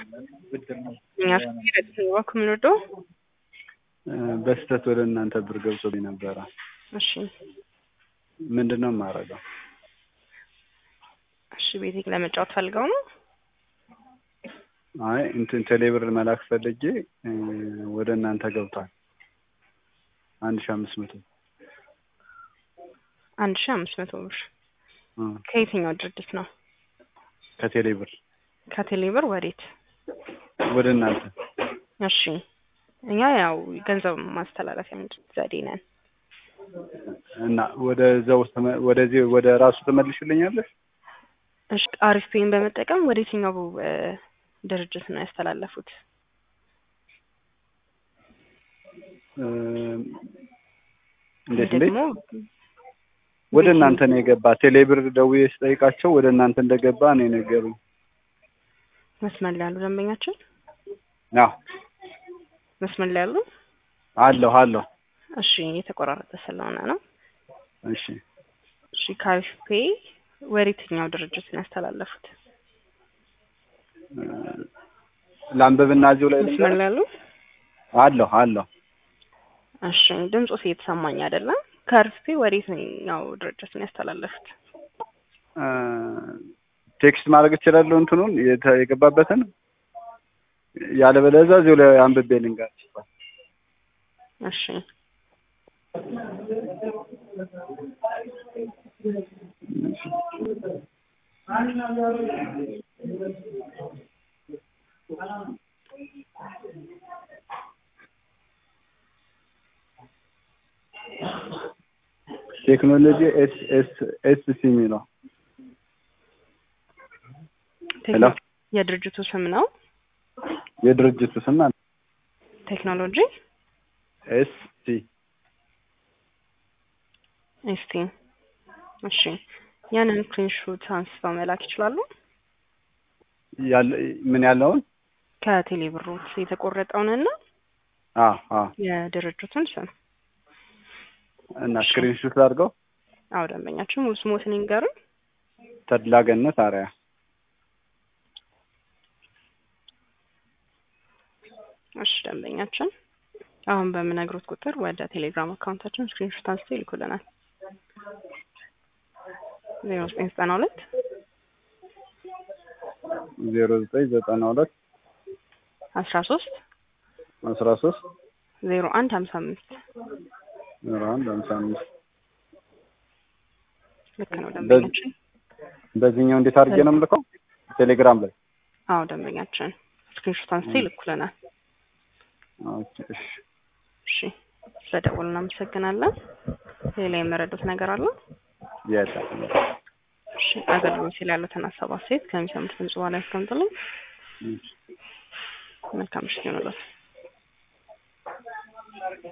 ወክምንዶ በስተት ወደ እናንተ ብር ገብቶልኝ ነበር። እሺ ምንድነው የማደርገው? እሺ ቤቴክ ለመጫወት ፈልገው ነው? አይ እንትን ቴሌብር መላክ ፈልጌ ወደ እናንተ ገብቷል 1500 ብር። ከየትኛው ድርጅት ነው? ከቴሌብር ወዴት? ወደ እናንተ። እሺ እኛ ያው ገንዘብ ማስተላለፊያ ዘዴ ነን እና ወደዚህ ወደ ራሱ ተመልሽልኛለሽ? እሺ አሪፍ ፔን በመጠቀም ወደ የትኛው ድርጅት ነው ያስተላለፉት? እንዴት ወደ እናንተ ነው የገባ? ቴሌብር ደውዬ ስጠይቃቸው ወደ እናንተ እንደገባ ነው የነገሩኝ። መስመር ላይ ያሉ ደንበኛችን? አዎ መስመር ላይ ያሉ? አለሁ። እሺ የተቆራረጠ ስለሆነ ነው። እሺ ካሪፍ ፔይ ወደ የትኛው ድርጅት ነው ያስተላለፉት? ላንብብና እዚሁ ላይ መስመር ላይ ያሉ? አለሁ። እሺ ድምፁ እየተሰማኝ አይደለም። ካሪፍ ፔይ ወደ የትኛው ድርጅት ነው ያስተላለፉት? ቴክስት ማድረግ እችላለሁ እንትኑን የገባበትን ያለበለዚያ እዚሁ ላይ አንብቤ ልንገርሽ። እሺ ቴክኖሎጂ ኤስሲ የሚለው የድርጅቱ ስም ነው። የድርጅቱ ስም ማለት ቴክኖሎጂ ኤስቲ። እሺ ያንን ስክሪንሾት አንስተው መላክ ይችላሉ? ምን ያለውን ከቴሌብሮት የተቆረጠውንና የድርጅቱን ስም እና ስክሪንሾት አድርገው። አዎ ደንበኛችን ሙሉ ስሞትን ይንገሩን። ተድላገነት አርያ። እሺ ደንበኛችን አሁን በምነግሮት ቁጥር ወደ ቴሌግራም አካውንታችን ስክሪንሾት አንስተው ይልኩልናል። 0992 13 0155 ልክ ነው ደንበኛችን። በዚህኛው እንዴት አድርጌ ነው የምልከው? ቴሌግራም ላይ? አዎ ደንበኛችን ስክሪንሾት አንስተው ይልኩልናል። እሺ ስለደወሉ እናመሰግናለን። ሌላ የመረዱት ነገር አለ? እሺ አገልግሎት ላይ ያሉትን ሀሳብ አስተያየት ከሚሰሙት ድምጽ በኋላ ያስቀምጡልኝ። መልካም ምሽት ይሁንልዎት።